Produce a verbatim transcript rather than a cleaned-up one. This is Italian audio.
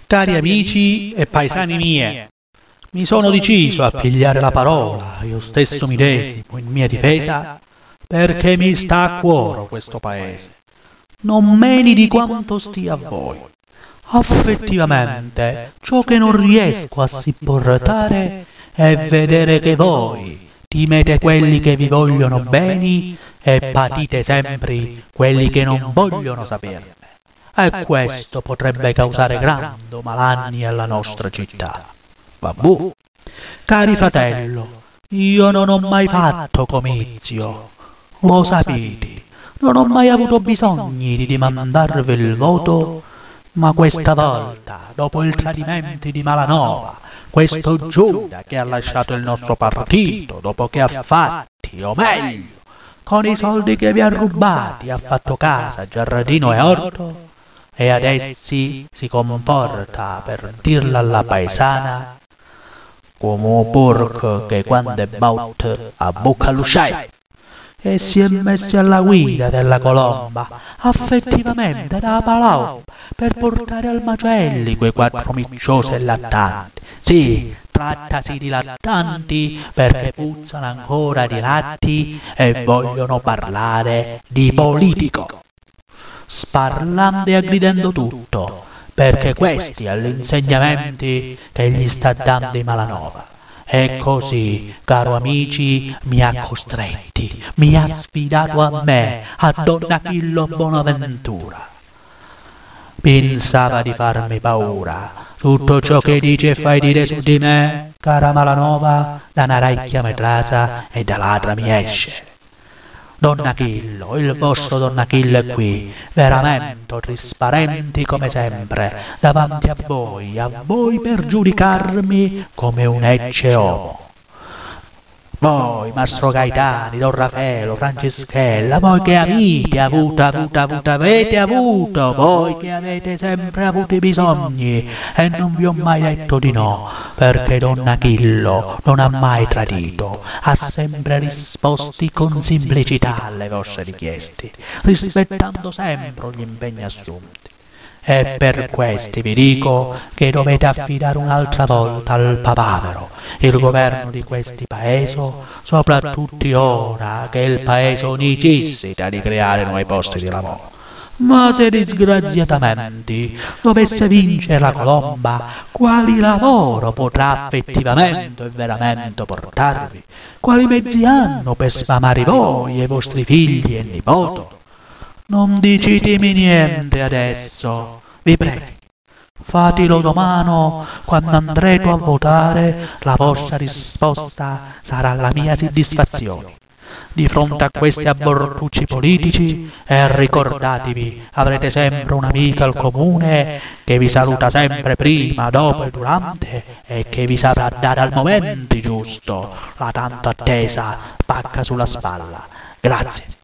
Cari amici e paesani miei, mi sono deciso a pigliare la parola, io stesso mi desimo in mia difesa, perché mi sta a cuore questo paese, non meno di quanto stia a voi. Affettivamente, ciò che non riesco a sopportare è vedere che voi timete quelli che vi vogliono bene e patite sempre quelli che non vogliono saperne. E questo potrebbe causare grandi malanni alla nostra città. Vabbù, cari fratello, io non ho mai fatto comizio, lo sapete, non ho mai avuto bisogno di dimandarvi il voto, ma questa volta, dopo il tradimento di Malanova, questo Giuda che ha lasciato il nostro partito, dopo che ha fatti, o meglio, con i soldi che vi ha rubati, ha fatto casa, giardino e orto, e adesso si comporta, per dirla alla paesana, come un porco che quando è baut a bocca all'usciare, e si è messo alla guida della colomba, affettivamente da palao, per portare al macelli quei quattro micciosi e lattanti. Sì, trattasi di lattanti perché puzzano ancora di latti e vogliono parlare di politico, sparlando e aggridendo tutto, perché questi all'insegnamenti che gli sta dando i Malanova. E così, caro amici, mi ha costretti, mi ha sfidato a me, a Don Achillo Bonaventura. Pensava di farmi paura. Tutto ciò che dice e fai dire su di me, cara Malanova, da una racchia metrasa e da ladra mi esce. Don Achillo, il vostro Don Achillo è qui, veramente trasparenti come sempre, davanti a voi, a voi per giudicarmi come un ecce uomo. Voi, Mastro Gaetani, Don Raffaello, Franceschella, voi che avete avuto, avuto, avuto, avete avuto, voi che avete sempre avuto i bisogni e non vi ho mai detto di no, perché Don Achillo non ha mai tradito, ha sempre risposto con semplicità alle vostre richieste, rispettando sempre gli impegni assunti. E per questi vi dico che dovete affidare un'altra volta al papavero il governo di questi paesi, soprattutto ora che il paese necessita di creare nuovi posti di lavoro. Ma se disgraziatamente dovesse vincere la colomba, quali lavoro potrà effettivamente e veramente portarvi? Quali mezzi hanno per sfamare voi e i vostri figli e nipoti? Non dicetemi niente adesso, vi prego. Fatelo domani, quando andrete a votare, la vostra risposta sarà la mia soddisfazione. Di fronte a questi aborrucci politici, e ricordatevi, avrete sempre un'amica al comune che vi saluta sempre prima, dopo e durante, e che vi saprà dare al momento giusto la tanto attesa pacca sulla spalla. Grazie.